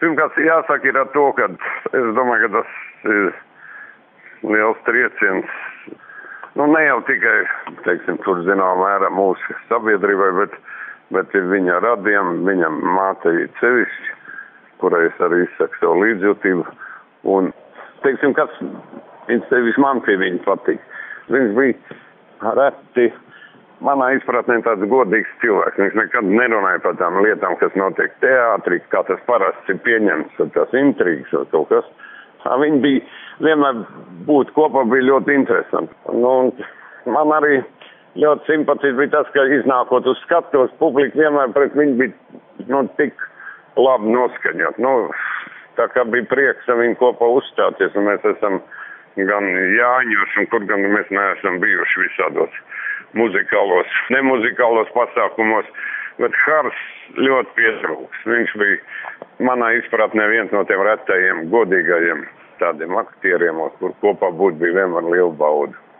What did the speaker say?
Pirmkārt, jāsaka ir ar to, ka es domāju, ka tas ir liels trieciens. Nu, ne jau tikai, teiksim, tur zināmā mērā mūsu sabiedrībai, bet ir viņa radiem, viņa mātei sevišķi, kurai es arī izsaku savu līdzjūtību. Un, teiksim, kas sevišķi man pie viņa patīk. Viņš bija reti, manā izpratnē tāds godīgs cilvēks. Viņš nekad nerunāja par tām lietām, kas notiek teātrī, kā tas parasti ir pieņemts, tās intrigas vai kaut kas. Viņi bija vienmēr būt kopā bija ļoti interesanti. Nu, man arī ļoti simpatīgi bija tas, ka iznākot uz skatuves, publika vienmēr pret viņu bija tik labi noskaņot. Nu, tā kā bija prieks ar viņu kopā uzstāties, un mēs esam gan Jāņos, un kur gan mēs neesam bijuši visādos muzikālos, nemuzikālos pasākumos, bet Hars ļoti pietrūks. Viņš bija manā izpratnē viens no tiem retajiem, godīgajiem tādiem aktieriem, kur kopā būt bija vienmēr liela bauda.